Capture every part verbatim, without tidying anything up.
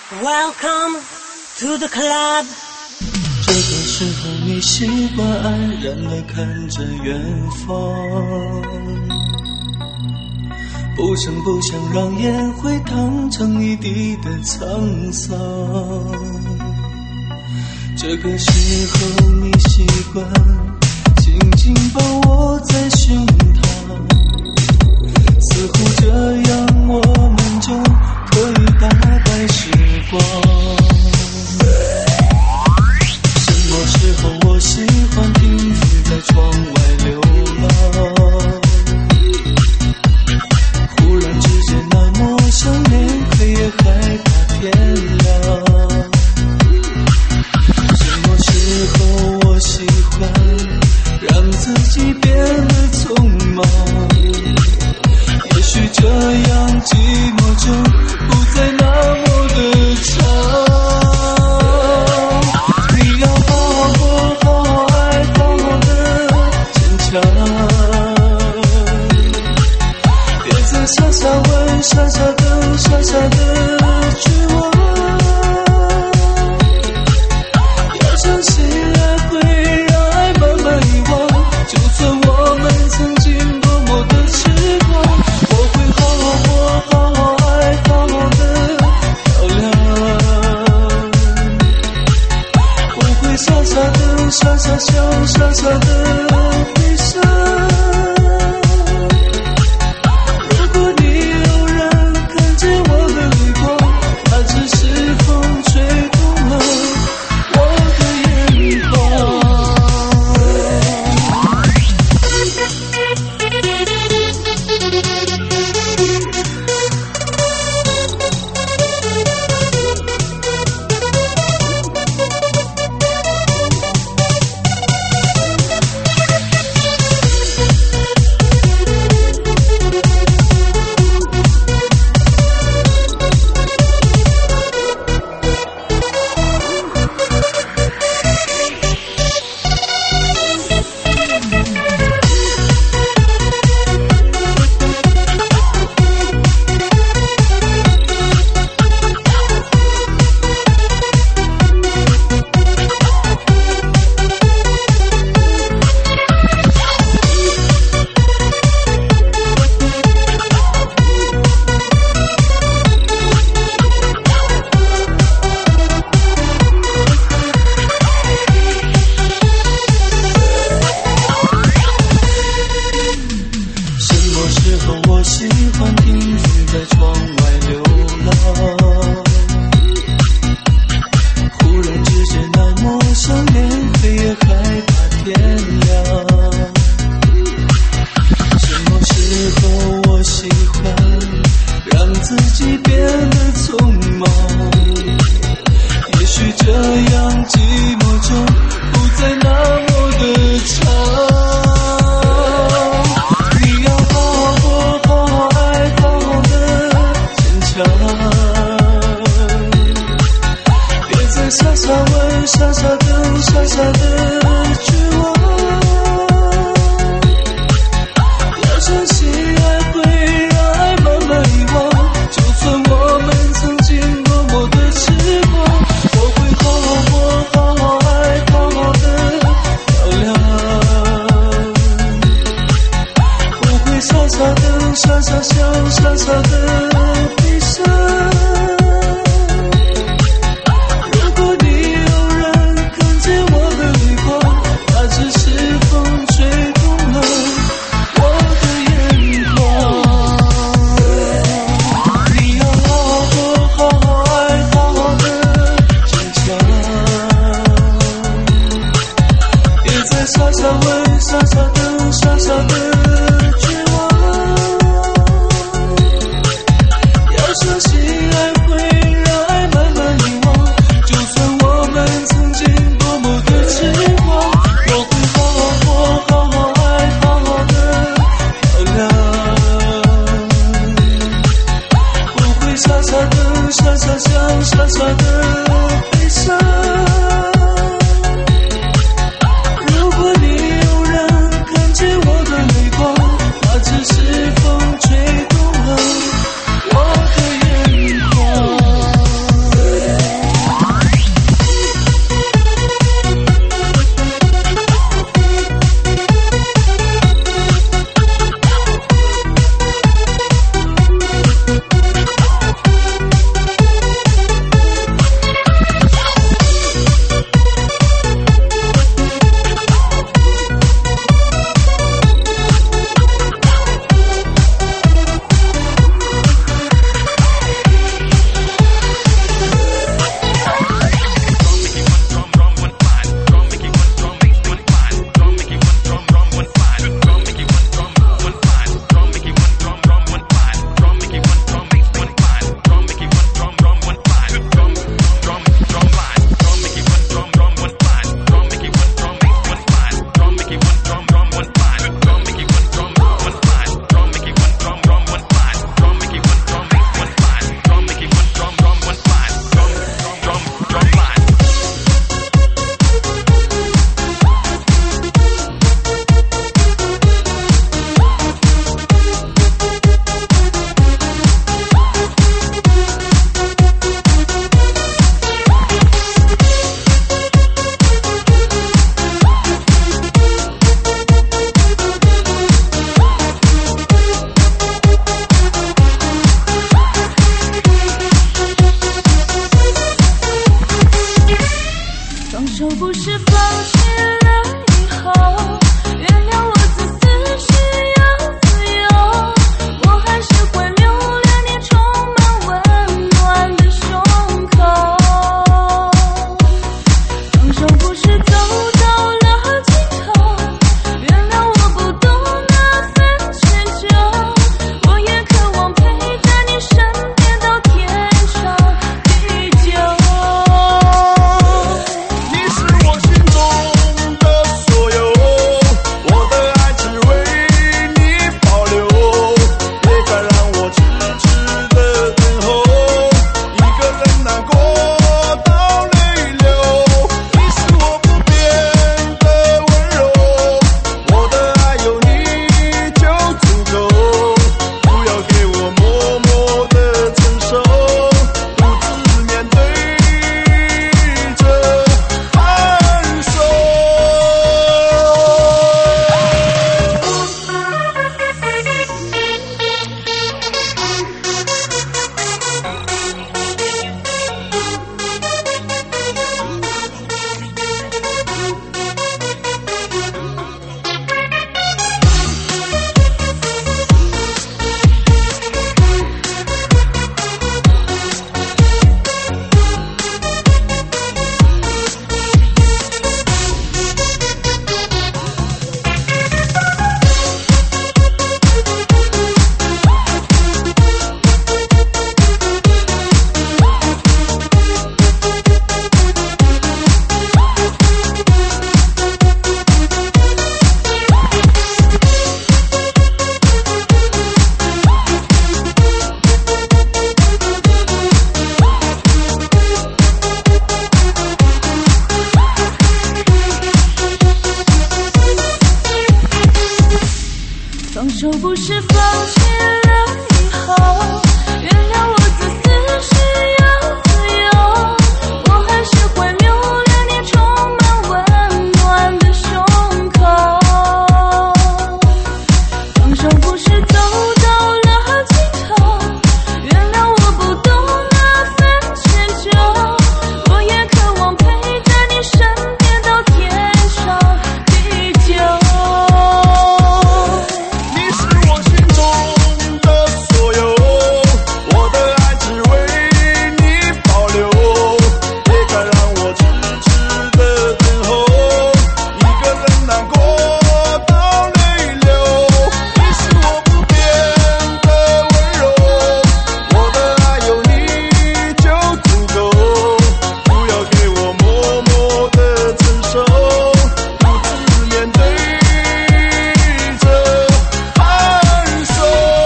Welcome to the club。 这个时候你习惯安然地看着远方，不声不响让烟灰淌成一地的沧桑。这个时候你习惯紧紧抱我在胸膛，似乎这样我们就可以打败时光。什么时候我喜欢停止在窗外流浪，忽然之间那么想念，可也害怕天亮。什么时候我喜欢让自己变得匆忙，也许这样寂寞就不再那么的长。你要好好过，好好爱，好好的坚强，别再傻傻问，傻傻等，傻傻的绝望。要相信爱会让爱慢慢遗忘，就算我们曾经多么的痴狂，我会好好过，好好爱，好好的漂亮。我会傻傻的，傻傻笑，傻傻的悲伤。如果你偶然看见我的泪光，那只是风吹动了我的眼眶。我喜欢停止在窗外流浪，忽然之间那么想念，可也害怕天亮。什么时候我喜欢让自己变得匆忙，也许这样寂寞就不再那么的长。别再傻傻问，傻傻等，傻傻的绝望。要相信爱会让爱慢慢遗忘，就算我们曾经多么的痴狂，我会好好过，好好爱，好好的漂亮。我会傻傻等，傻傻笑，傻傻的悲伤。如果你偶然看见我的泪光，那只是风吹动了我的眼眶。你要好好过，好好爱，好好的坚强，别再傻傻问，傻傻等，傻傻的绝望。要相信爱会让爱慢慢遗忘，就算我们曾经多么的痴狂，我会好好过，好好爱，好好的漂亮。我会傻傻等，傻傻笑，傻傻的悲伤。如果你偶然看见我的泪光，那只是风吹动了我的眼眶。 不是放弃了以后，原谅我自私需要自由，我还是会留恋你充满温暖的胸口。放手不是走到了尽头，原谅我不懂那份迁就，我也渴望陪在你身边到天长地久。 你是我心中的所有，我的爱只为你保留，别再让我痴痴的等候，一个人难过到泪流。你是我不变的温柔，我的爱有你就足够，不要给我默默的承受，独自面对着分手。 放手不是放弃了以后，原谅我自私需要自由，我还是会留恋你充满温暖的胸口。放手不是走到了尽头，原谅我不懂那份迁就，我也渴望陪在你身边到天长地久。 你是我心中的所有，我的爱只为你保留，别再让我痴痴的等候，一个人难过到泪流。你是我不变的温柔，我的爱有你就足够，不要给我默默的承受，独自面对着分手。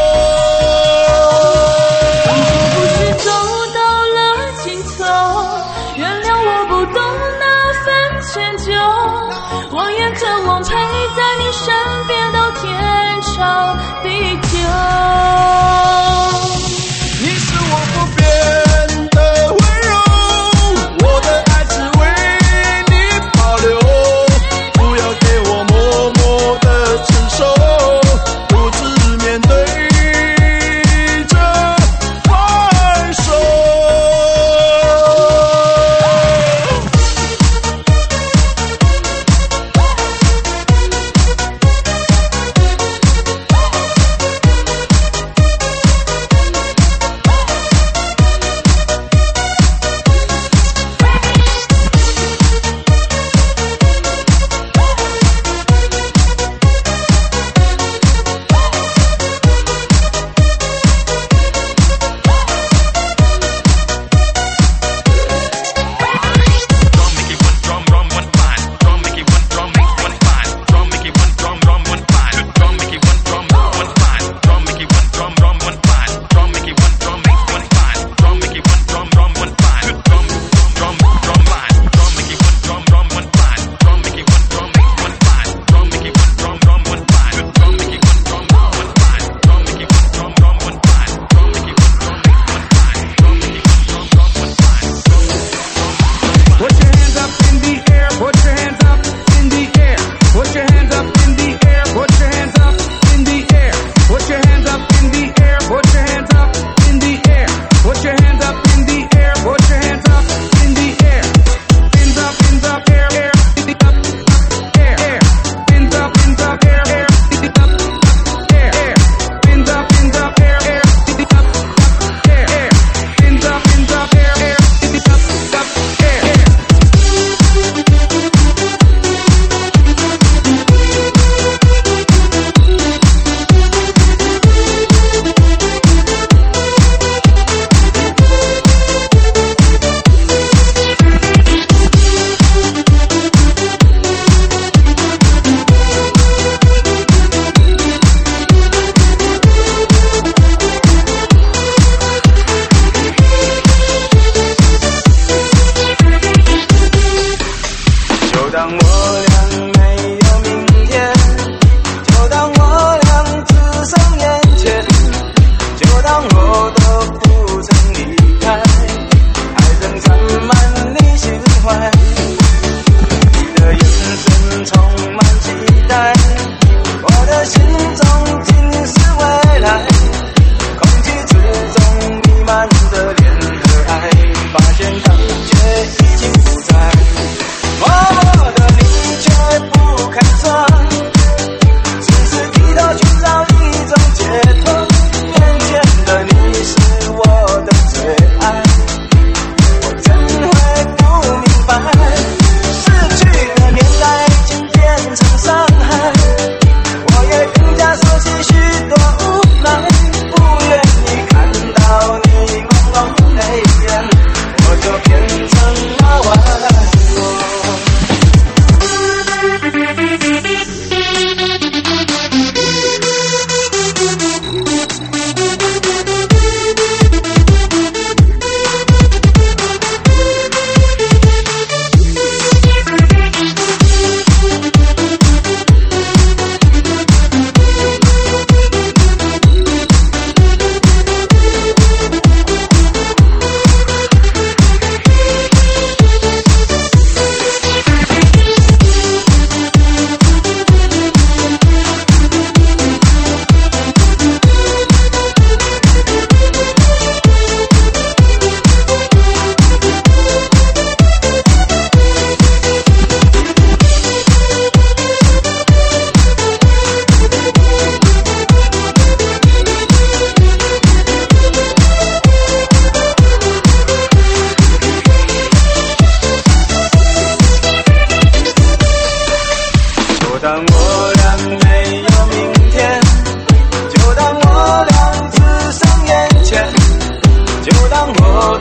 不是走到了尽头，原谅我不懂那份迁就，我也渴望陪在你身边到天长地久。 你是我不变的温柔，我的爱只为你保留，不要给我默默的承受，独自面对着分手。 Put your hands up in the air, put your hands up in the air. Hands up, hands up, air, air.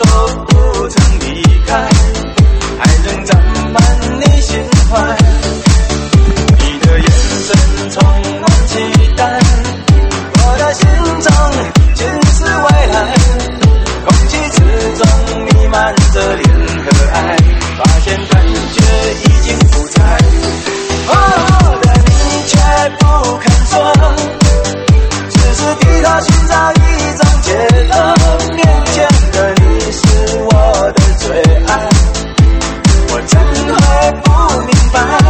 都不曾离开，爱仍沾满你心怀。你的眼神充满期待，我的心中尽是未来。空气之中弥漫着恋和爱，发现感觉已经不在。哦，但你却不肯说，只是低头寻找一种解脱。面前的你是我的最爱，我怎会不明白？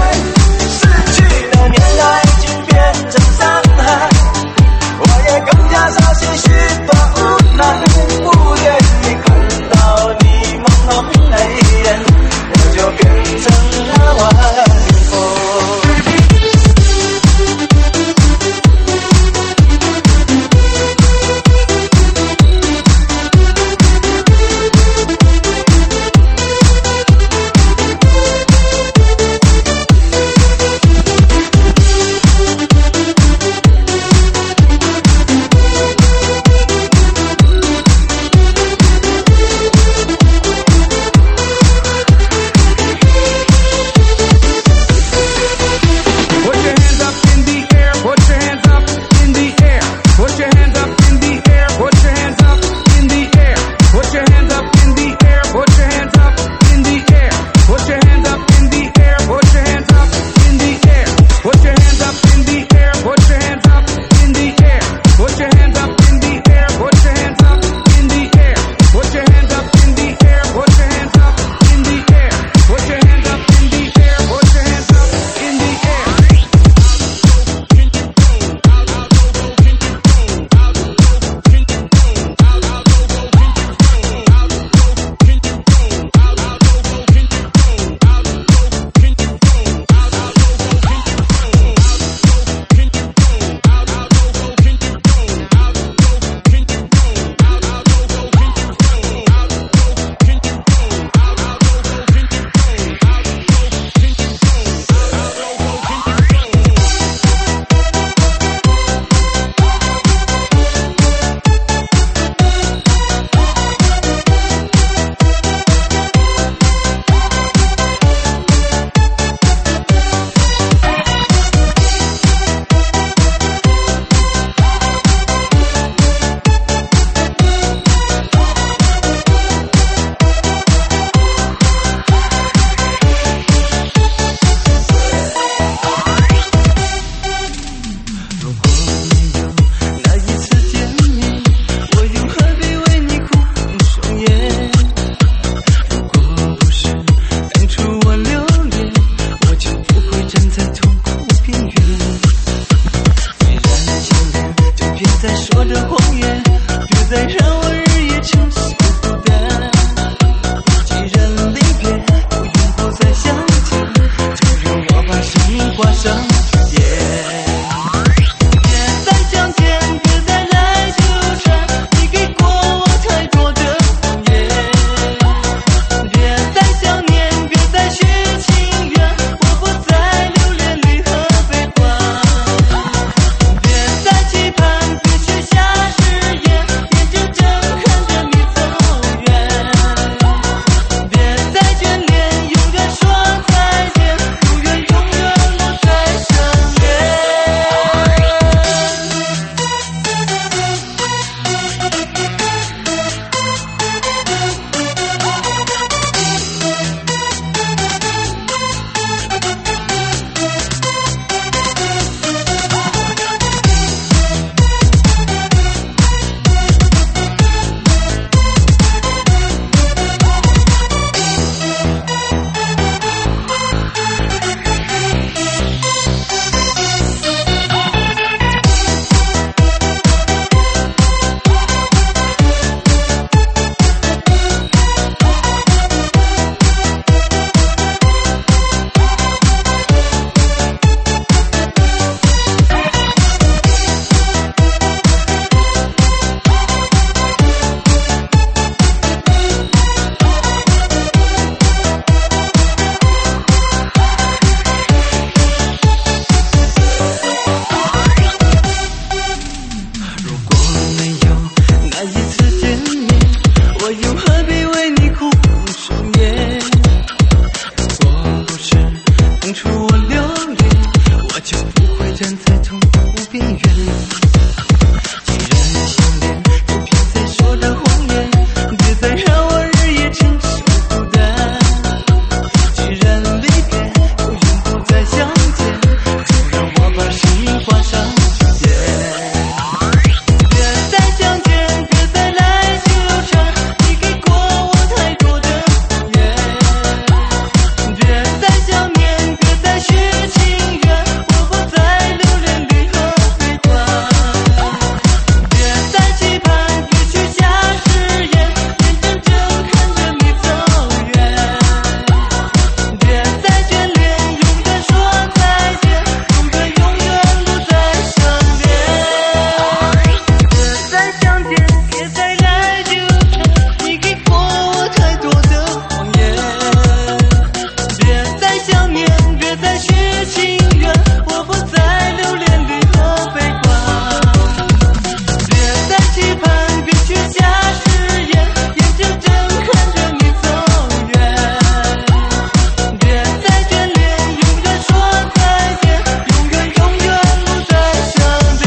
为你哭红手眼。我不是当初我留恋，我就不会站在痛苦边缘。既然相恋，就别再说着谎言，别再让我日夜承受孤单。既然离别，就永不再相见，就让我把心画上句点。别再相见，别再来纠缠，你给过我太多的谎言。别再想念，别再续情缘，我不再留恋离合悲欢。别再期盼，别许下誓言，眼睁睁看着你走远。别再眷恋，永远说再见，永远永远不再相恋。别再相见，别再来纠缠，你给过我太多的谎言。别再想念，别再续情缘，我不再留恋离合悲欢。别再期盼，别许下誓言，眼睁睁看着你走远。别再眷恋，永远说再见，永远永远不再相见。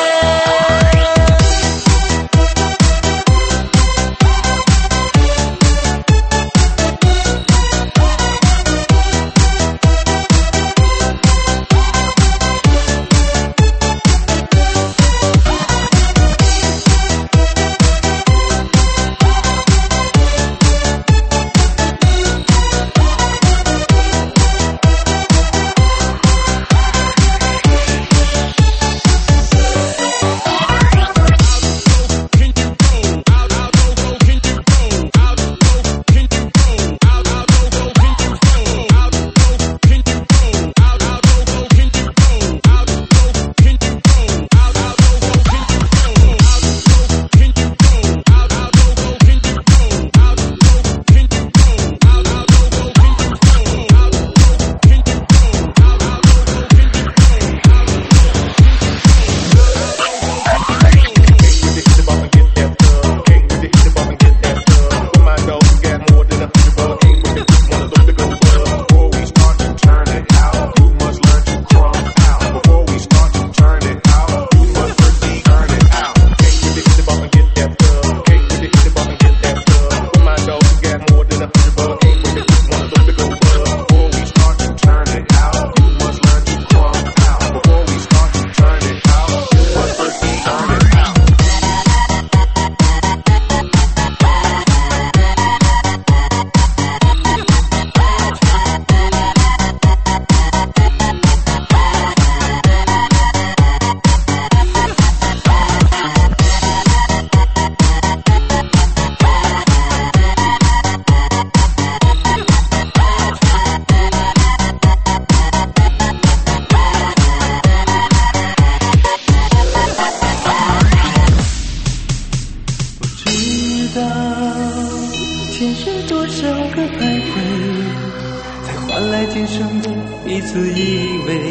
前世多少个徘徊，才换来今生的彼此依偎。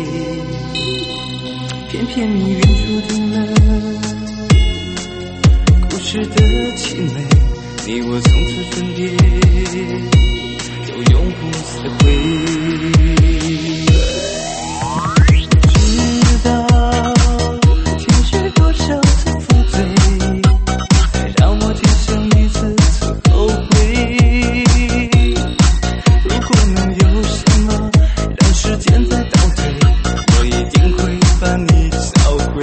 偏偏你远注定了故事的凄美，你我从此分别，就永不再会。知道前世多少次负罪，才让我今生一次次后悔。如果能有什么让时间再倒退，我一定会把你找回。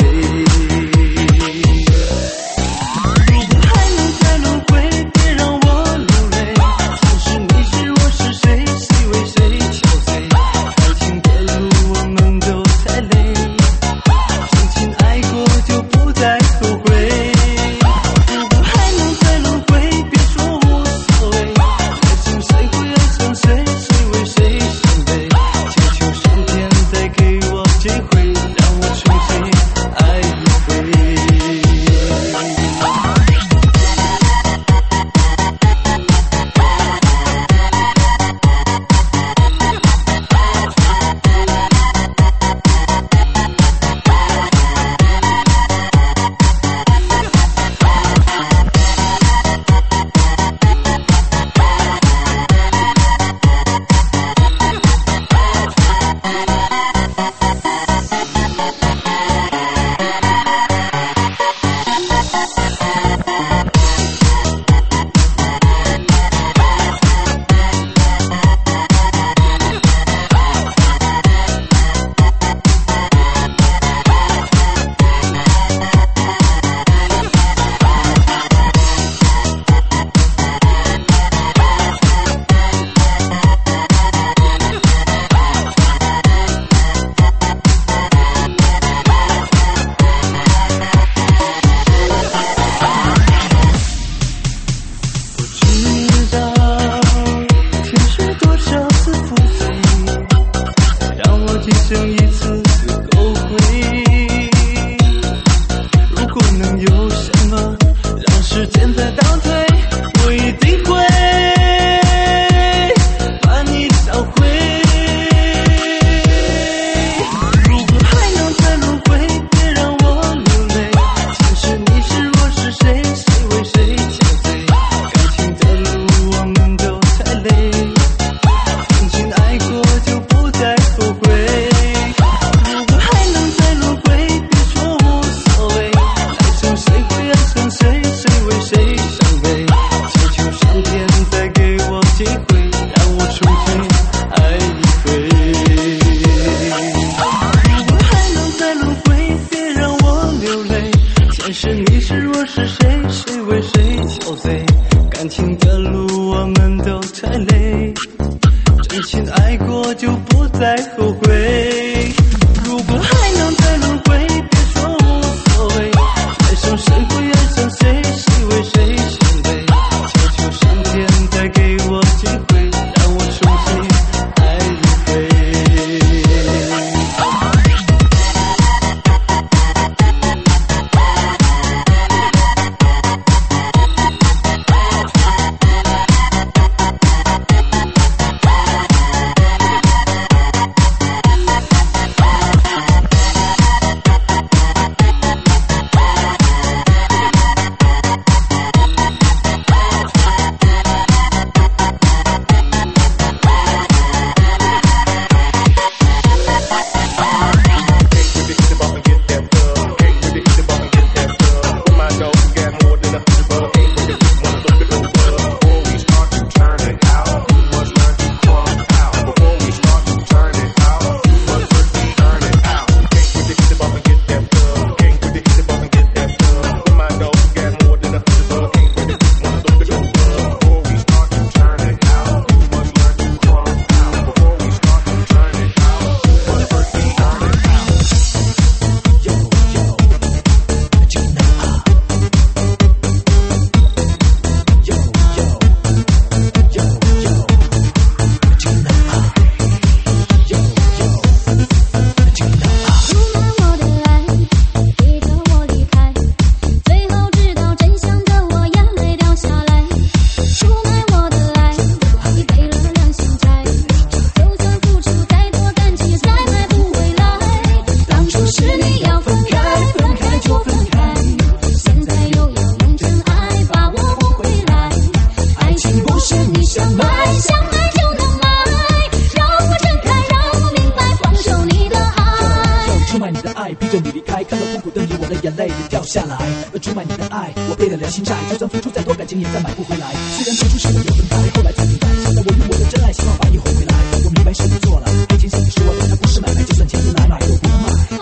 如果还能再轮回，别让我流泪。前世你是我是谁，谁为谁憔悴？ 路我们都太累，真心爱过就不再后悔。如果还能再轮回，别说无所谓，爱上谁会爱上谁，谁为谁心累，求求上天再给我机会，让我重新爱一回。 下来，出卖你的爱，我背了良心债，就算付出再多，感情也再买不回来。虽然最初是我有分开，后来才明白，现在我与我的真爱，希望把你哄回来。我明白是你做了，爱情像你说的，它不是买卖，就算钱都来买，都不卖。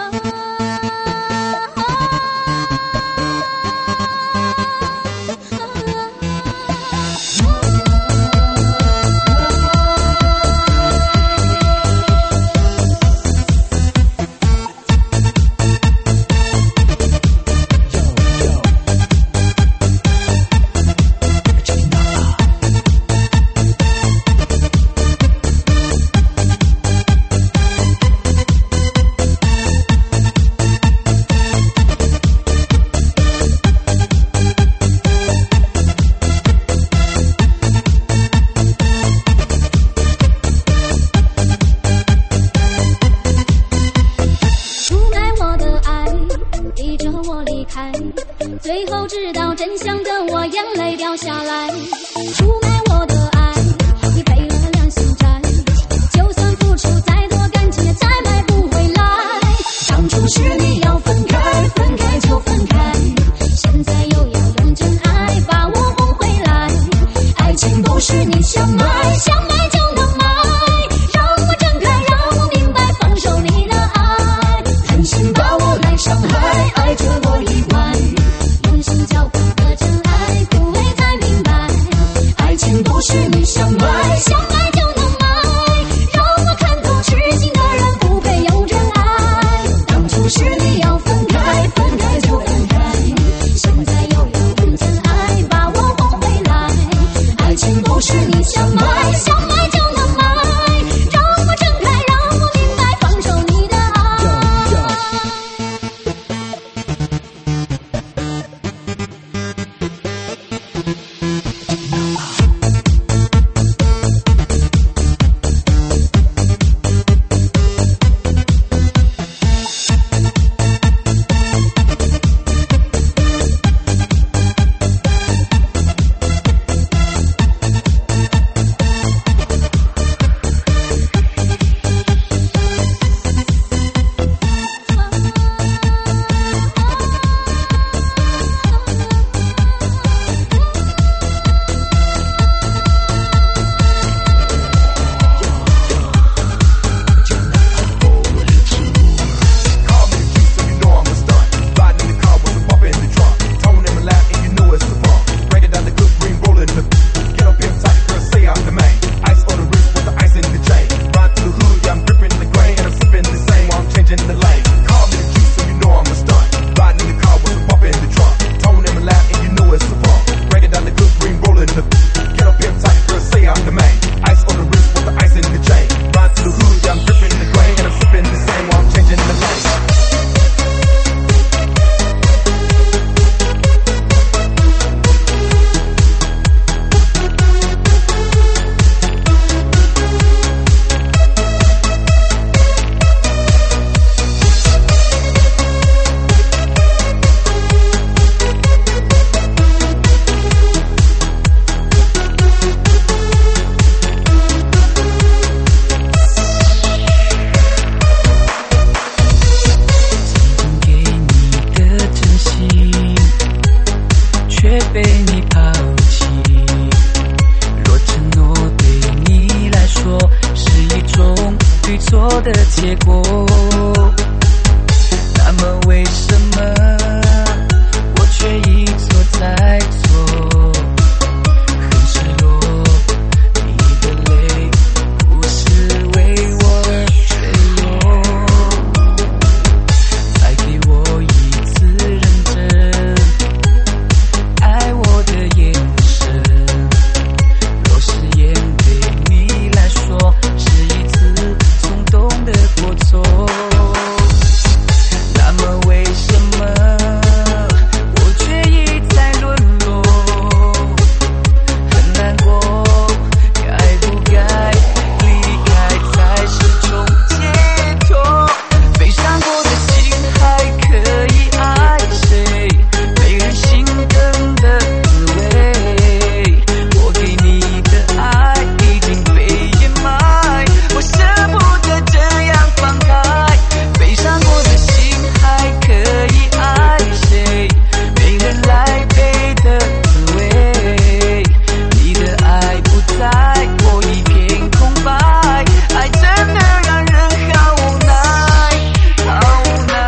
最后知道真相的我眼泪掉下来，出卖我的爱，你背了良心债，就算付出再多感情也再买不回来。当初是你要分开，分开就分开，现在又要用真爱把我哄回来。爱情不是你想买，想买就能买，让我睁开，让我明白，放手你的爱，狠心把我来伤害，爱着我意外。交换的真爱，不会太明白。爱情不是你想买，想买就能买，让我看透痴心的人不配有真爱。当初是你要分开，分开就分开，现在又要用真爱把我哄回来。爱情不是你想买，想买就能买，让我睁开，让我明白，放手你的爱。 错的结果。那么为什么我却一错再错？很失落，你的泪不是为我而坠落。再给我一次认真爱我的眼神，若誓言对你来说是一次冲动的过错，那么为什么我却一再沦落？很难过，该不该离开才是种解脱？悲伤过的心还可以爱谁？没人心疼的滋味，我给你的爱已经被掩埋，我舍不得这样放开。悲伤过的心还可以爱谁？没人来陪的滋味，你的爱不在，我一片空白，爱真的让人好无奈，好无奈。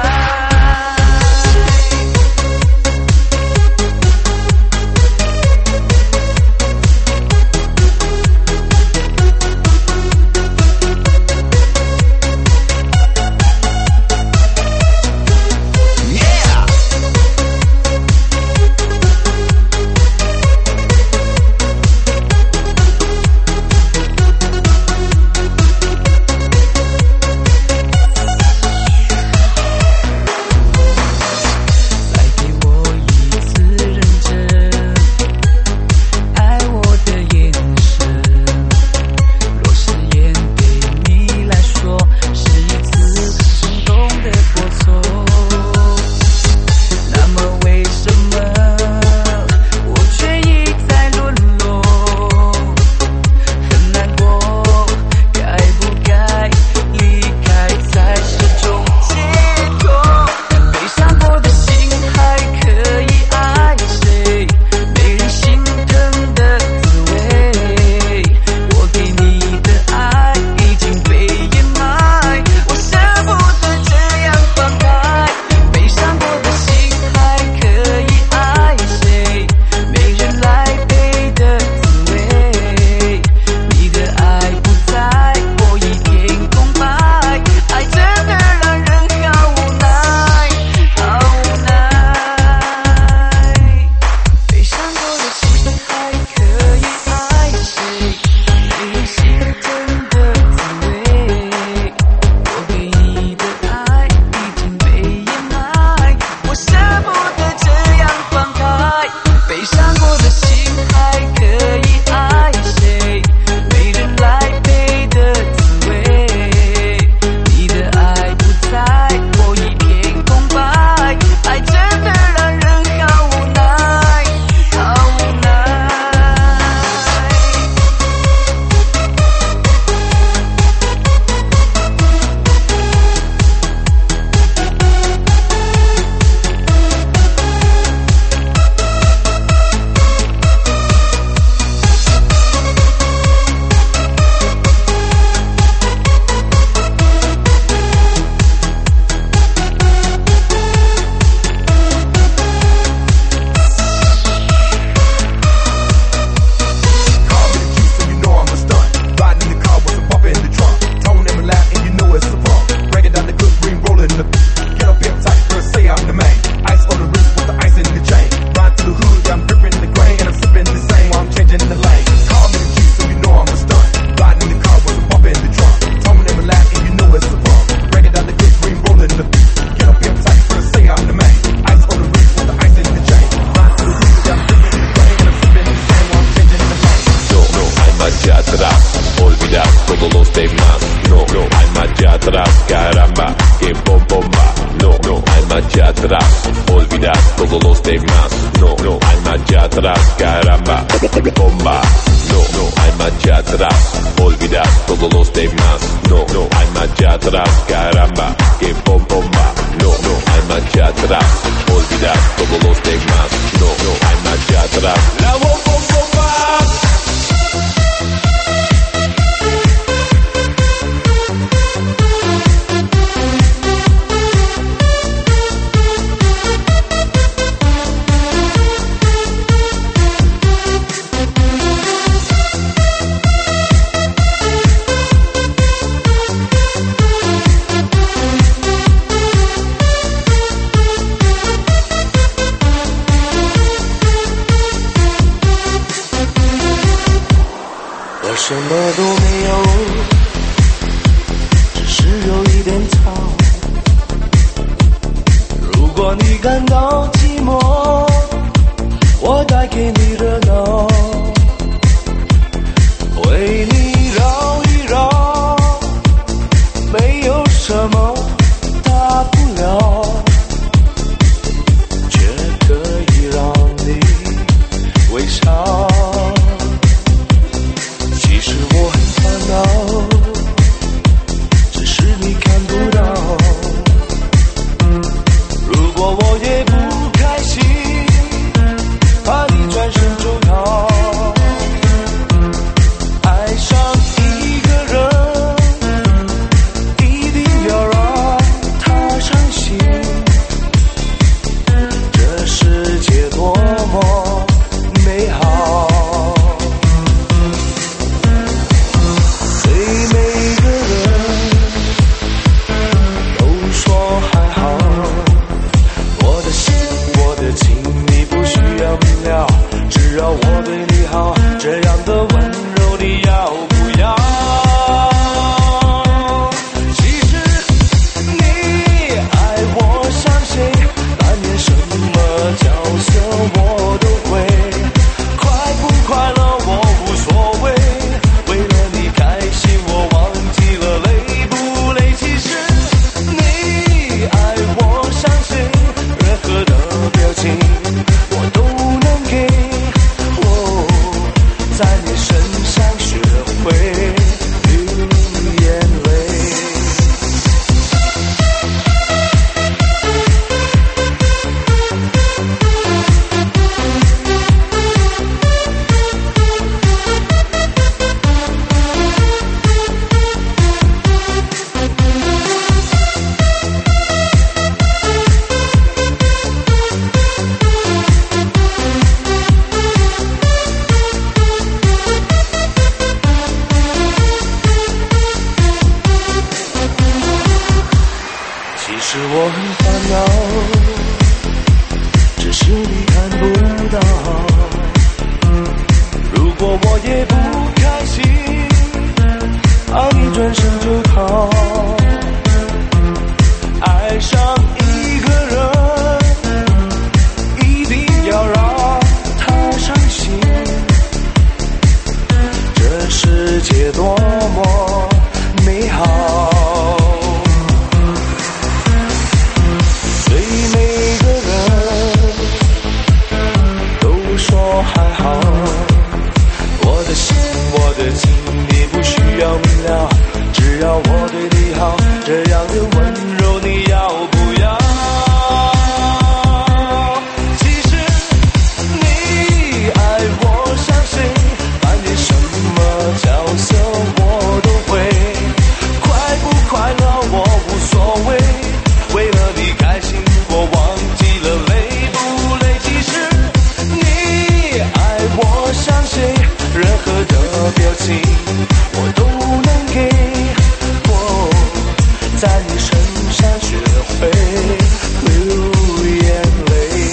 再给我一次认真爱我的眼神，若誓言对你来说是一次冲动的过错，那么为什么我却一再沦落？很难过，该不该离开才是种解脱？悲伤过的心还可以爱谁？没人心疼的滋味，我给你的爱已经被掩埋，我舍不得这样放开。悲伤过的心还可以爱谁？没人来陪的滋味，你的爱不在，我一片空白，爱真的让人好无奈，好无奈。悲伤过的心还可以爱谁？没人心疼的滋味，我给你的爱已经被掩埋，我舍不得这样放开。悲伤过的心还可以爱谁？没人来陪的滋味，你的爱不在，我一片空白，爱真的让人好无奈，好无奈。 todos los demás. No, no hay marcha atrás, caramba, bomba. No, no hay marcha atrás, olvida todos los demás. No, no hay marcha atrás, caramba, que bomba. No, no hay marcha atrás, olvida todos los demás. No, no hay marcha atrás. La bomba, bomba. 什么都没有，只是有一点草。如果你感到寂寞，我带给你热闹，为你绕一绕，没有什么大不了，却可以让你微笑。其实我很烦恼，只是你看不到。如果我也不开心，怕你转身就逃。爱上一个人，一定要让他伤心。这世界多么美好，对每个人都说还好。我的心，我的情，你不需要明了，只要我对你好，这样的温柔你要不要？其实你爱我像谁，扮演什么角色我都会，快不快乐我无所谓，为了你开心我忘记了累不累。其实你爱我像谁，任何的表情我都能给，哦，在你身上学会流眼泪。其实我很烦恼，只是你看不到。如果我也不开心，怕你转身就逃。爱上一个人，一定要让他伤心。这世界多么美好，对每个人都说还好。我的心，我的情，你不需要明了，只要我对你好，这样的温柔你要不要？其实你爱我像谁，扮演什么角色我都会，快不快乐我无所谓，为了你开心我忘记了累不累。其实你爱我像谁，任何的表情我都能给，我在你身上学会流眼泪。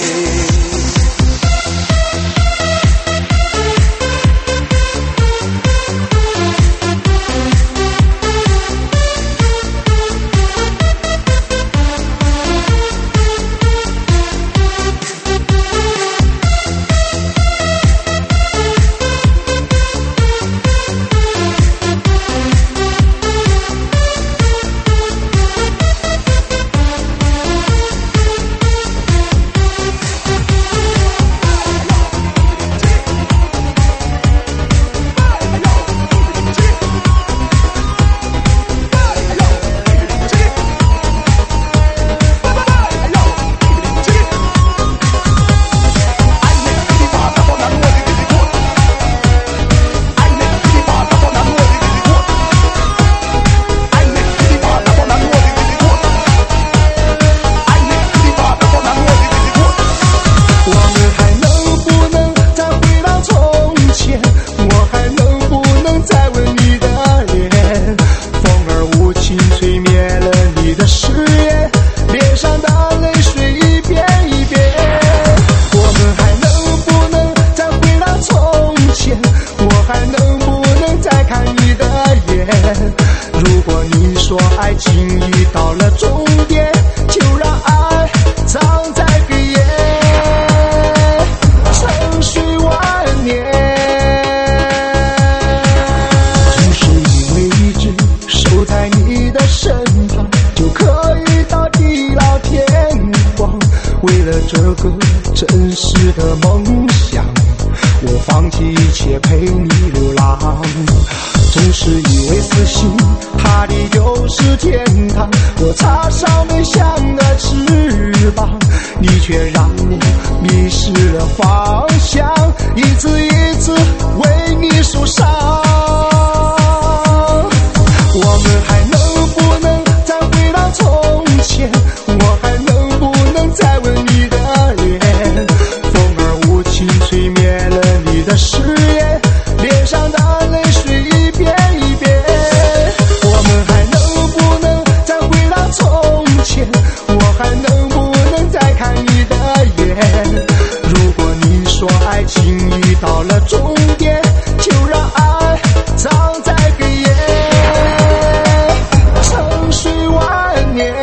爱情已到了终点，就让爱葬在黑夜，沉睡万年。就是因为一直守在你的身旁，就可以到地老天荒。为了这个真实的梦想，我放弃一切陪你流浪。总是以为死心塌地就是天堂，我插上飞翔的翅膀，你却让我迷失了方向，一次一次为你受伤。我们还能不能再回到从前？我还能不能再吻你的脸？风儿无情吹灭了你的誓言，脸上的泪水一遍一遍。我们还能不能再回到从前？我还能不能再看你的眼？如果你说爱情已到了终点，就让爱葬在黑夜，沉睡万年。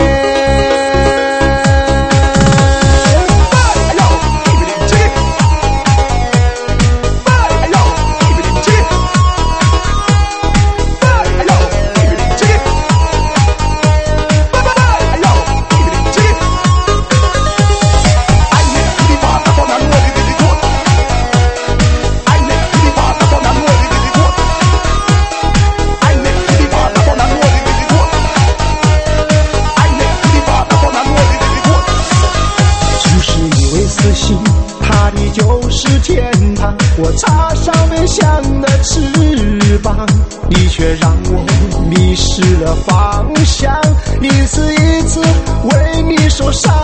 我插上飞翔的翅膀，你却让我迷失了方向，一次一次为你受伤。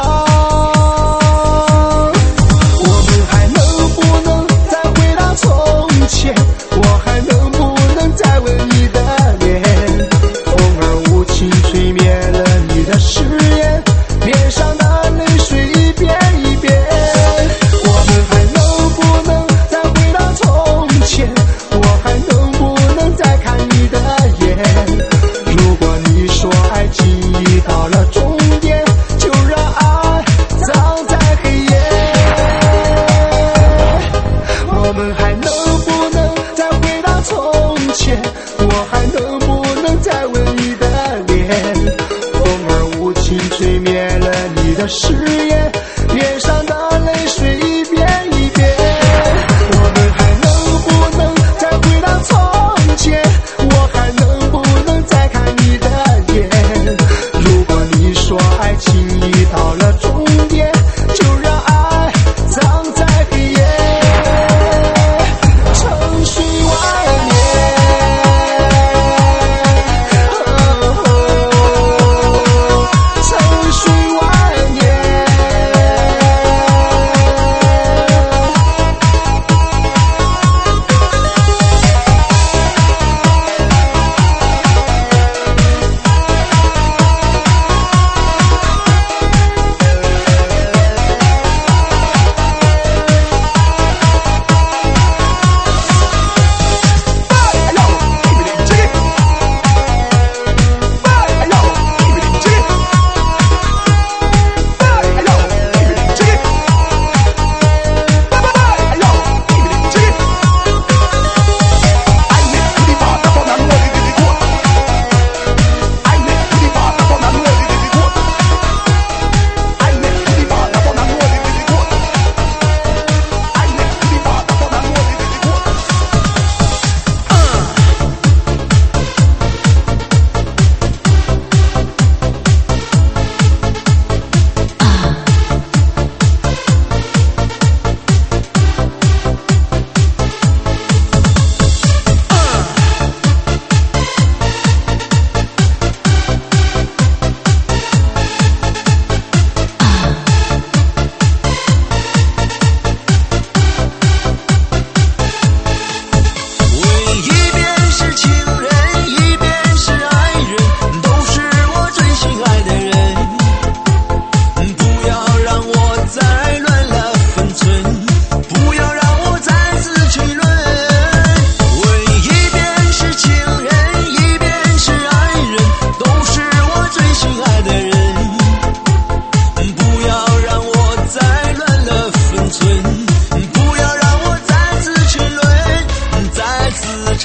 我们还能不能再回到从前？我还能不能再吻你的脸？风儿无情吹灭了你的誓言，脸上的泪水一遍一遍。我们还能不能从前？我还能不能再看你的眼？如果你说爱情已到了终点，就让爱葬在黑夜。我们还能不能再回到从前？我还能不能再吻你的脸？风儿无情吹灭了你的誓言，脸上的泪水一遍一遍。我们还能不能再回到从前？我还能不能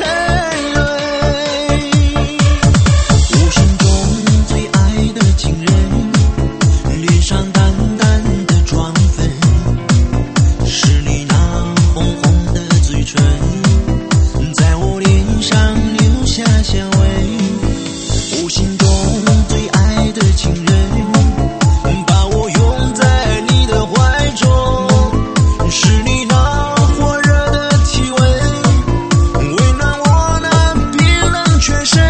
沉沦。我心中最爱的情人，脸上淡淡的妆粉，是你那红红的嘴唇，在我脸上留下香味。我心中最爱的情人，把我拥在你的怀中，是你那火热的体温，温暖我那冰冷全身。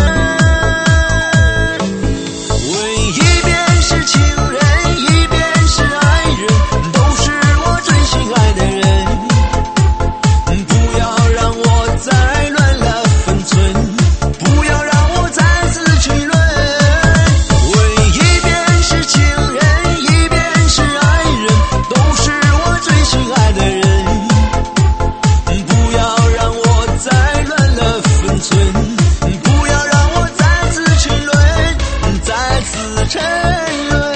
问一边是情人，一边是爱人，都是我最心爱的人，不要让我再乱了分寸，不要让我再次沉沦。问一边是情人，一边是爱人，都是我最心爱的人，不要让我再乱了分寸，不要让我再次沉沦，再次沉沦。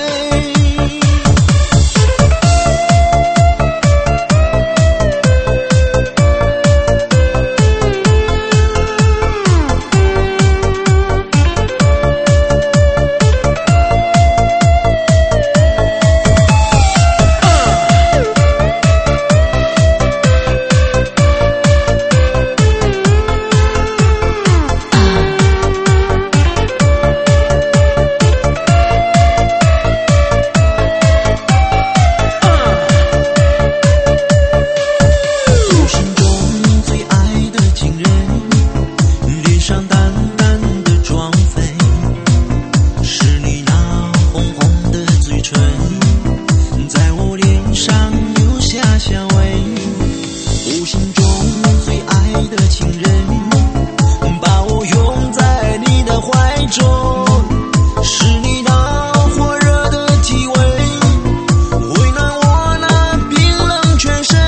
我心中最爱的情人，脸上淡淡的妆粉，是你那红红的嘴唇，在我脸上留下香味。我心中最爱的情人，把我拥在你的怀中，是你那火热的体温，温暖我那冰冷全身。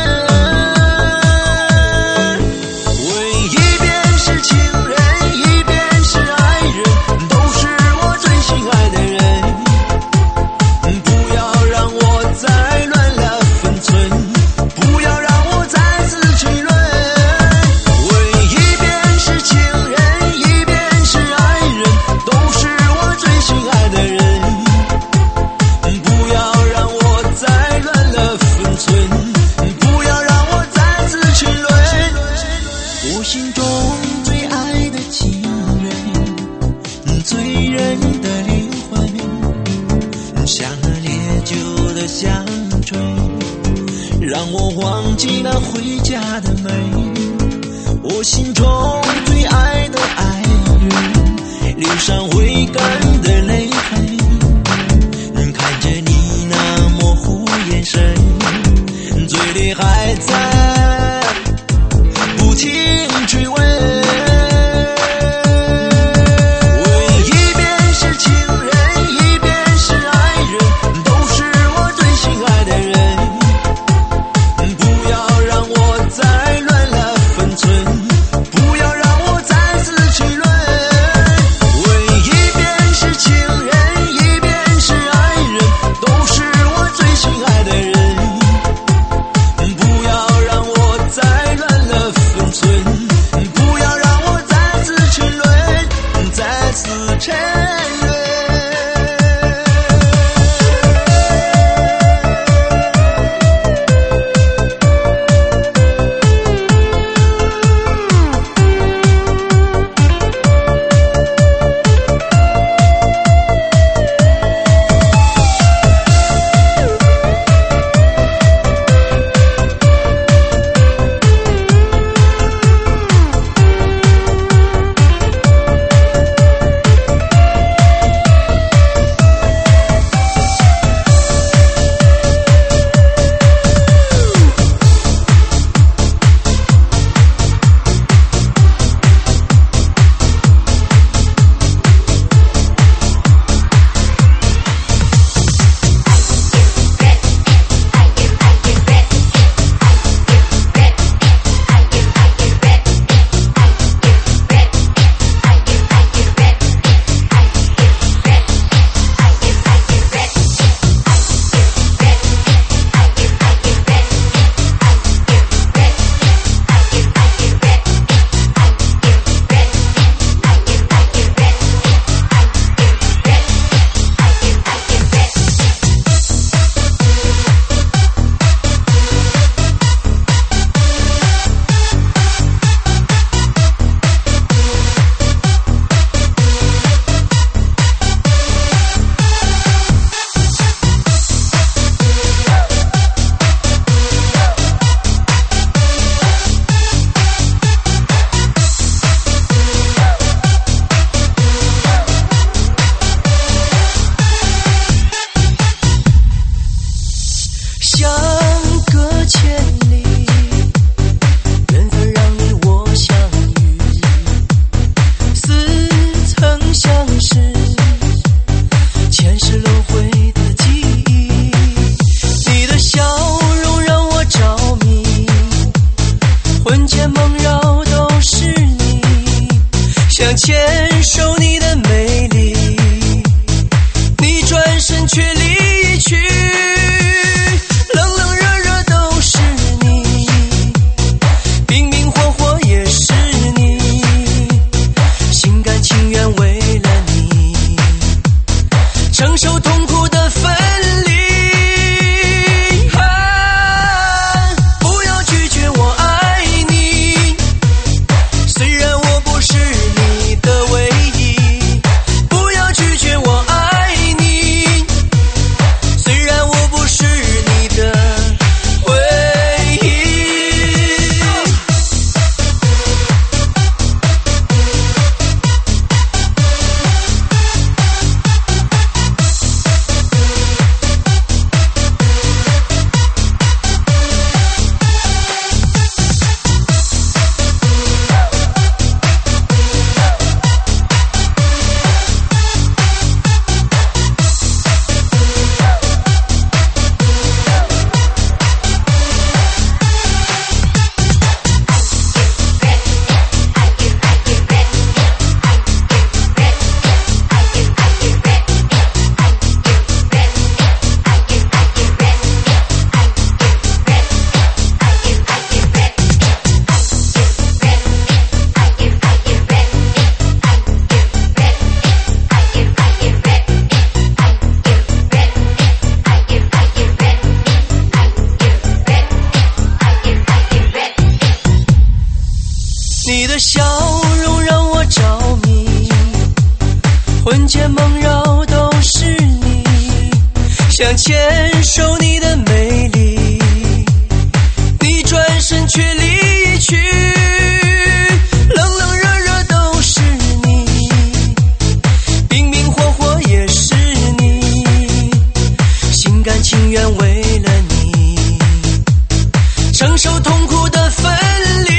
问一边是情人，一边是爱人，都是我最心爱的人，不要让我再乱了分寸，不要让我再次沉沦。问一边是情人，一边是爱人，都是我最心爱的人，不要让我再乱了分寸，不要让我再次沉沦。我心中最爱的情人，醉人的灵魂，像那烈酒的香醇，让我忘记了回家的门。我心中最爱的爱人，脸上未干的泪痕，看着你那模糊眼神，嘴里还在不停追问。问一边是情人，一边是爱人，都是我最心爱的人，不要让我再乱了分寸，不要让我再次沉沦。问一边是想牵手你的美丽，你转身却离去，冷冷热热都是你，冰冰火火也是你，心甘情愿为了你承受痛苦的分离。你的笑容让我着迷，魂牵梦绕都是你，想牵手你的美丽，你转身却离去，冷冷热热都是你，冰冰火火也是你，心甘情愿为了你承受痛苦的分离。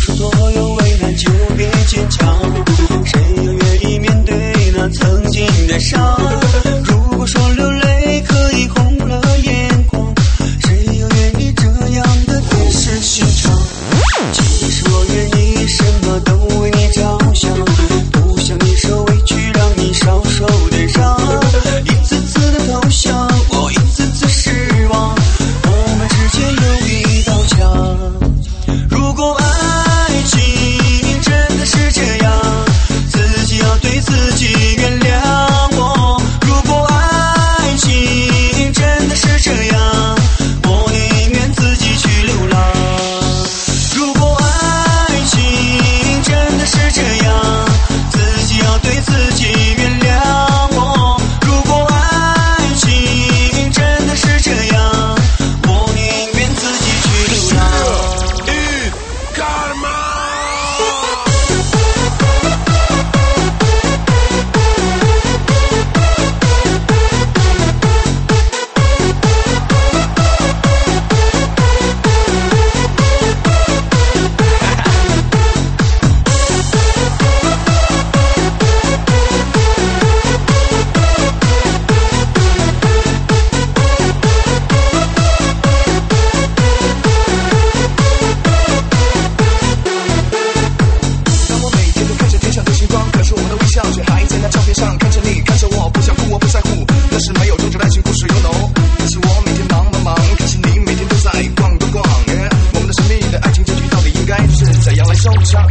说所有为难就别坚强，谁又愿意面对那曾经的伤？如果说流泪可以红了眼眶，谁又愿意这样的电视心肠？其实我愿意什么都为你着想，不想你受委屈让你少受的伤，一次次的投降我一次次失望，我们之间有一道墙。如果爱情真的是这样，自己要对自己原谅我。如果爱情真的是这样，我宁愿自己去流浪。如果爱情真的是这样，自己要对自己原谅我。如果爱情真的是这样，我宁愿自己去流浪。 当我每天都看着天上的星光，可是我的微笑却还在那照片上，看着你，看着我，不想哭，我不在乎，那是没有终结的爱情故事有 no。可是我每天忙忙忙，可是你每天都在逛逛逛，yeah，我们的神秘的爱情结局到底应该是怎样来收场？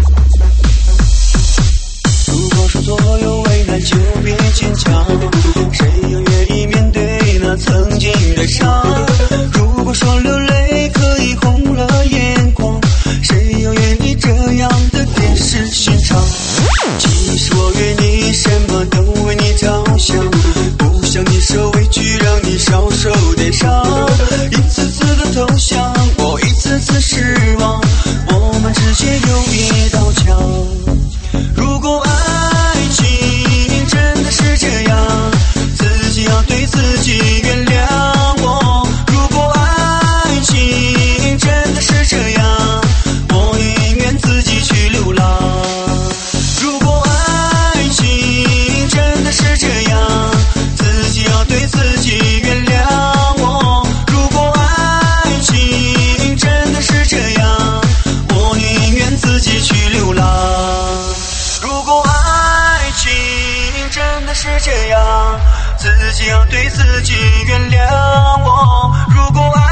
如果说所有为难就别坚强，谁又愿意面对那曾经的伤？如果说流泪可以红了眼眶，谁又愿意这样的电视心肠？其实我愿意什么都为你着想，不想你受委屈让你少受的伤，一次次的投降我一次次失望，我们之间有一道墙。如果爱情真的是这样，自己要对自己原谅我。如果爱情真的是这样，我宁愿自己去流浪。如果爱情真的是这样，自己要对自己原谅我。如果爱情真的是这样，我宁愿自己去流浪。如果爱情真的是这样，自己要对自己原谅我。如果爱